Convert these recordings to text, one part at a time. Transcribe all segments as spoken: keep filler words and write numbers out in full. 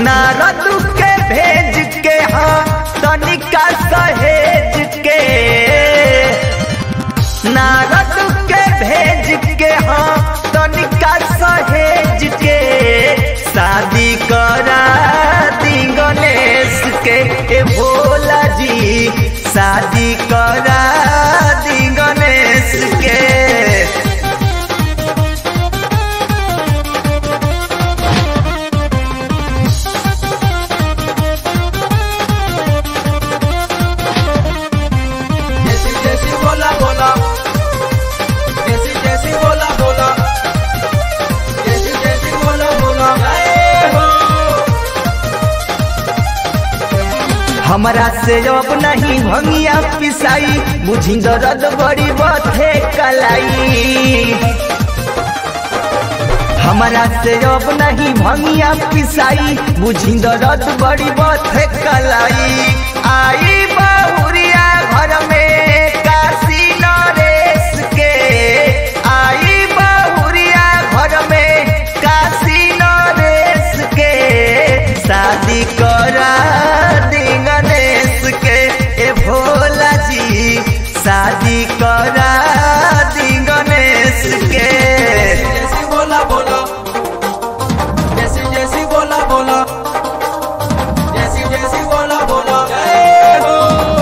नारद के भेज के हाँ तनिका सहेज के, नारद के भेज के हाँ तनिका सहेज के शादी करा दी गणेश के। ए भोला जी शादी करा दी गणेश के। बोला बोला जैसी जैसी बोला बोला जैसी जैसी बोला बोला हमरा से अब नहीं भंगिया पिसाई, बुझी दर्द बड़ी बथे कलाई। हमरा से अब नहीं भंगिया पिसाई, बुझी दर्द बड़ी बथे कलाई। आई बहुरिया घर में काशी नरेश के, आई बहुरिया घर में काशी नरेश के शादी करा दी गणेश के। ए भोला जी शादी करा दी गणेश के। जैसी बोला बोला जैसी जैसी बोला बोला जैसी जैसी बोला बोला जय हो।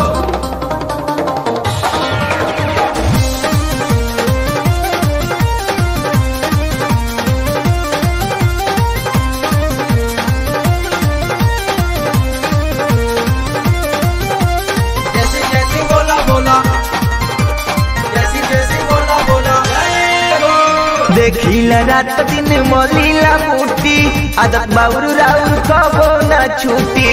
जैसी जैसी बोला बोला जैसी जैसी बोला बोला जय हो। देखिला रात दिन मलीला बूटी, आदत बाउर राउर कबो न छूटी।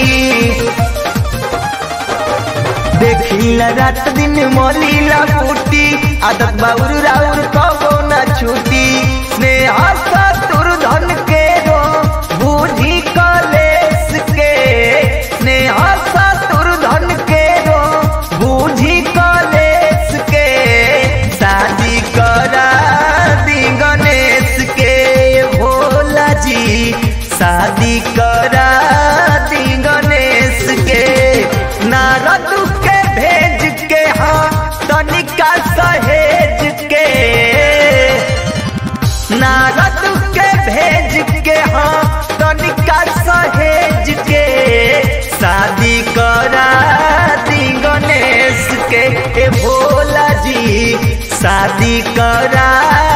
देखिला रात दिन मलीला बूटी, आदत बाउर राउर कबो न छूटी। स्नेह सतुर धन के रो बूढ़ी कलेश के, स्नेह सतुर धन के रो बूढ़ी कलेश के शादी करा दी गणेश के। भोला जी शादी करा दी गणेश के। नारद के भेज के हाँ तनिका सहेज के, नारद के भेज के हाँ तनिका सहेज के शादी करा दी गणेश के। ए भोला जी शादी करा